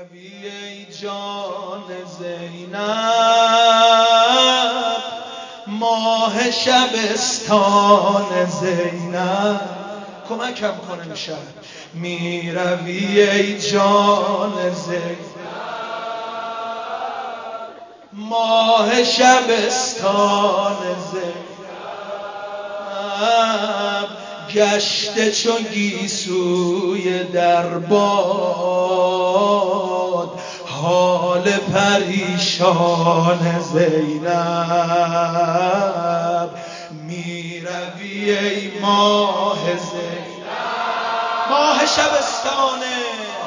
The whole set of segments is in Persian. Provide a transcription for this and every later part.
روی ای جان زینب، ماه شبستان زینب، کمکم کنه میشه. می روی ای جان زینب، ماه شبستان زینب، گشته چو گیسوی در باد، حال پریشان زینب. می روی ای ماه زینب، ماه شبستانه،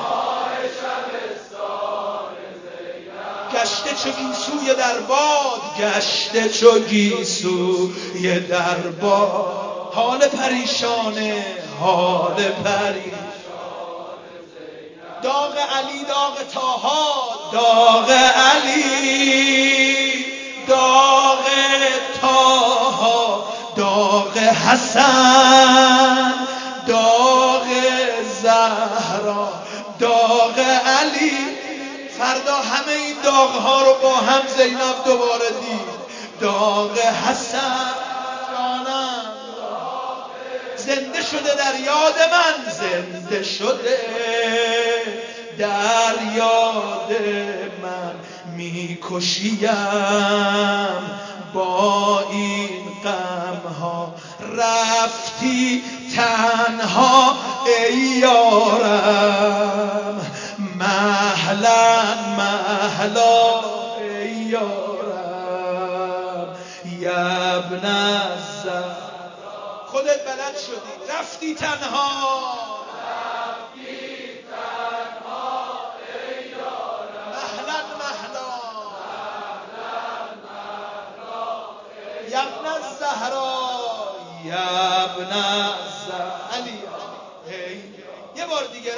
گشته چو گیسوی در باد، گشته چو گیسوی در باد، حال پریشانه، حال پریشانه. داغ علی داغ طاها، داغ علی داغ طاها، داغ حسن داغ زهرا، داغ علی. فردا همه این داغ‌ها رو با هم زینب دوباره دید. داغ حسن جانم زنده شده در یاد من، زنده شده در یاد من. میکشیم با این غم‌ها، رفتی تنها ای یارم، مهلا مهلا ای یارم. ابن الزهرا خودت بلد شدی، رفتی تنها، رفتی تنها ای یارم، مهلا مهلا ابن الزهرا، ابن الزهرا. علی یه بار دیگه،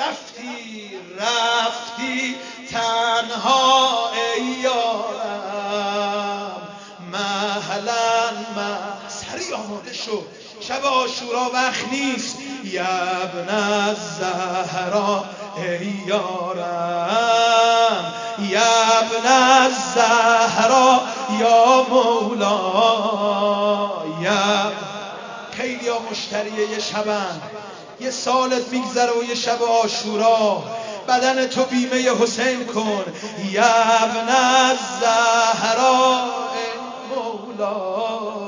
رفتی تنها ای یارم، مهلا سریع آماده شو، شب عاشورا وقت نیست. ابن الزهرا ای یارم، ابن الزهرا یا مولا. خیلی ها مشتریه یه شبن، یه سالت میگذره و یه شب عاشورا، بدن تو بیمه حسین کن. ابن الزهرا ای مولا،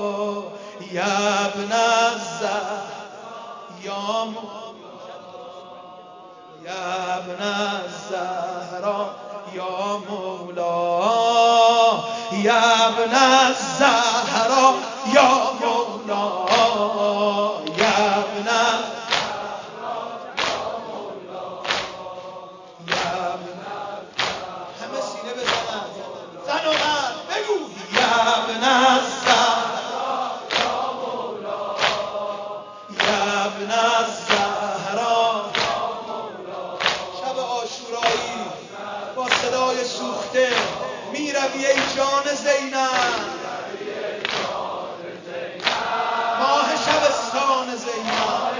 ابن الزهرا یا ابن الزهرا یا مولا، ابن الزهرا یا مولا، ابن همه سینه بزنن، زن و مرد بگو. ابن الزهرا یا مولا، ابن الزهرا یا مولا. شب عاشورایی با صدای سوخته، می روی ای جان زینب، ماه شبستان زینب.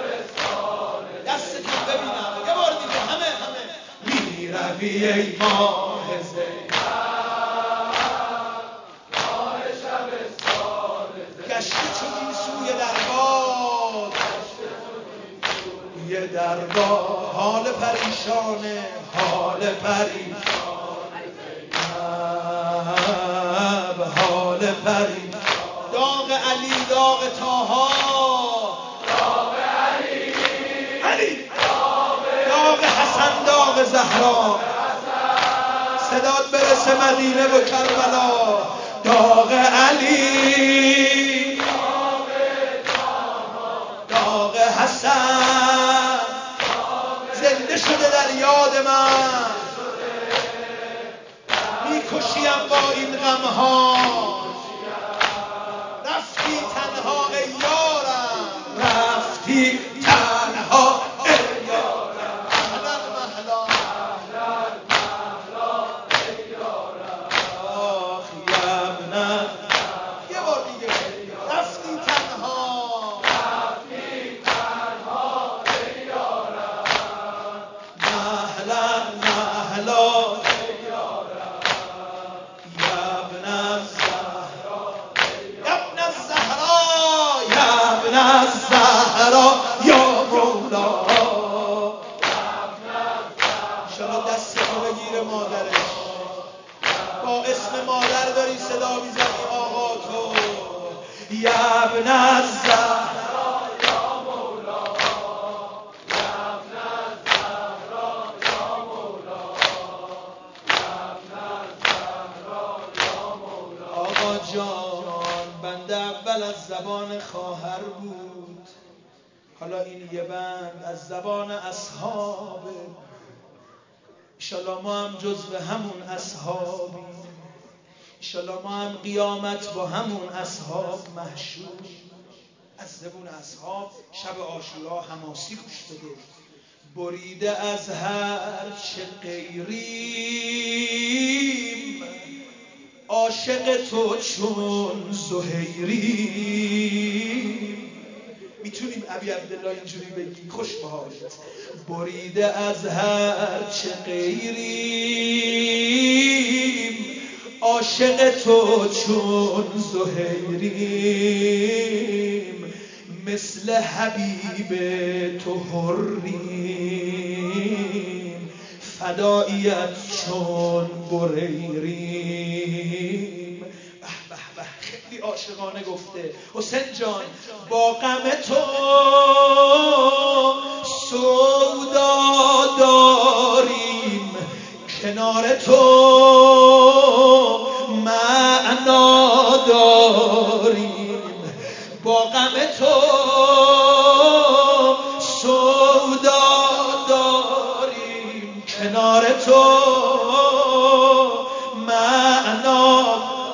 دستتون ببینم یه بار دیگه، همه می روی ای ماه زینب، ماه شبستان زینب، گشته چو گیسوی در باد، یه در باد، حال پریشانه، حال پریشانه زینب، حال پریشانه. داغ علی داغ طاها، داغ علی داغ حسن داغ زهرا، صدات برسه مدینه و کربلا. داغ علی داغ حسن زنده شده در یاد من، میکشیم با این غمها، رفتی تنها ای یارم، رفتی تنها ای یارم، مهلا مهلا ای یارم. آخ ابن، یه بار دیگه، رفتی تنها ای یارم، مهلا مهلا اهلا یا ابن الزهرا یا ابن الزهرا یا ابن الزهرا یا مولا. انشاءالله دستتو بگیره مادرش، با اسم مادر داری صدا میزنی آقا تو. یا ابن الزهرا یا مولا یا ابن الزهرا یا مولا یا ابن الزهرا یا مولا. آقا جان بنده اول از زبان خواهر بود، حالا این یه بند از زبان اصحابه. انشالله ما هم جزو همون اصحابیم، انشالله ما هم قیامت با همون اصحاب محشور. از زبون اصحاب شب عاشورا حماسی گوش بده. بریده از هر چه غیریم، عاشق تو چون زهیریم. میتونیم ابی عبدالله اینجوری بگی خوش بهارت. بریده از هر چه غیریم، عاشق تو چون زهیریم. مثل حبیب تو حریم، فداییت چون بریریم. خیلی عاشقانه گفته حسین جان. با غم تو سودا داریم، کنار تو معنا داریم. با غم تو سودا داریم، کنار تو معنا.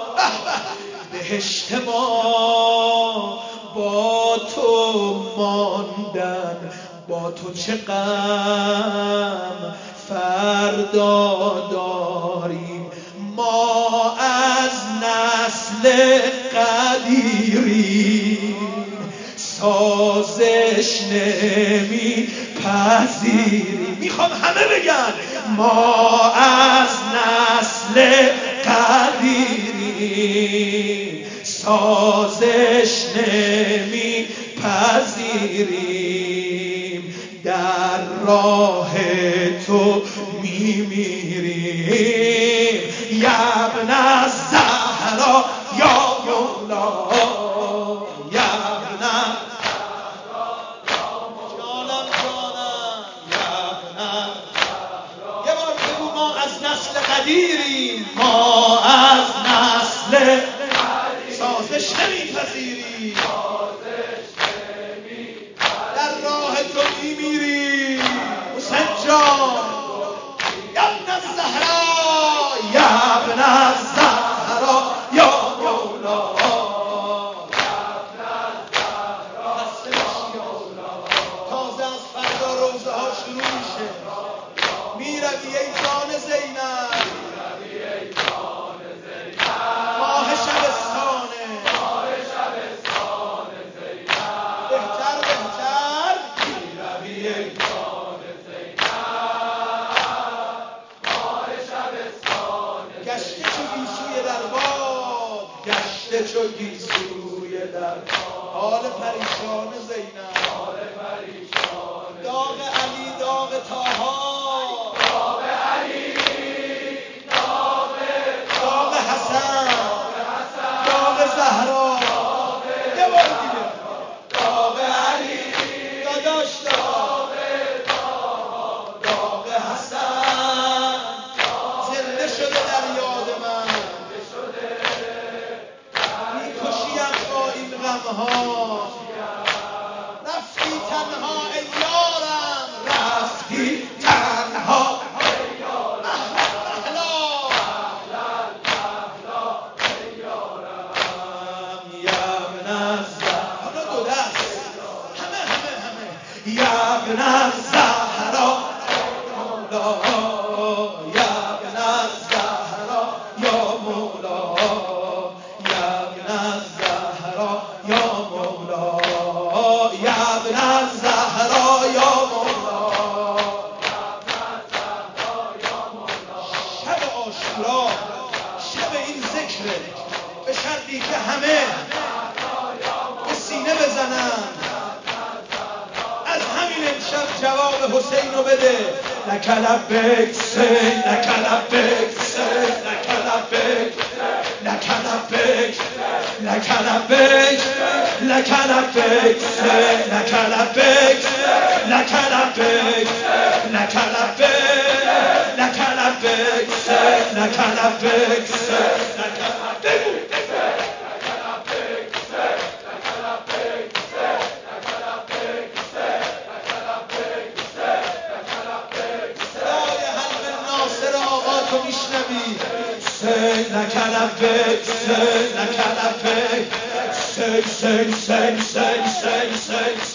بهشت ما با تو ماندن، با تو چه غم فردا داریم. ما از نسل قدیریم، سازش نمی پذیریم. میخوام همه بگن ما از نسل قدیریم، سازش نمی پذیریم. در راه تو میمیریم. یا ابن الزهرا یا مولا یا ابن الزهرا یا مولا. جانم جانم یا ابن الزهرا. یه بار بگو ما از نسل قدیریم، ما از نسل سازش نمیپذیریم، در راه تو میمیریم. حسین جان یا ابن الزهرا یا ابن الزهرا یا مولا تازه از فردا روزه ها شروع میشه. میروی ای جان زینب، ماه شبستانه، بهتر بهتر میروی ای جان زینب، ماه شبستانه. گشته چو گیسوی درباد، گشته چو گیسوی درباد. حال پریشان زینب، داغ علی داغ طاها، داغ حسن، داغ زهرا. یه بار دیگه داغ علی داداش، داغ حسن زنده شده در یاد من. میکشیم با این غمها، رفتی تنها ای یارم، رفتی تنها ای یارم. یا ابن الزهرا یا ابن الزهرا یا مولا یا ابن الزهرا یا مولا. عاشورا شب این ذکره، به شرطی که همه به سینه بزنن. از همین امشب جواب حسین رو بده. لک لبیک حسین، لک لبیک حسین، لک لبیک، لک لبیک، لک لبیک، لک لبیک حسین، لک لبیک، لک لبیک، لک لبیک، لک لبیک حسین، لک لبیک حسین، لک لبیک. تو میشنوی حسین، لک لبیک حسین، لک لبیک، حسین حسین حسین حسین حسین حسین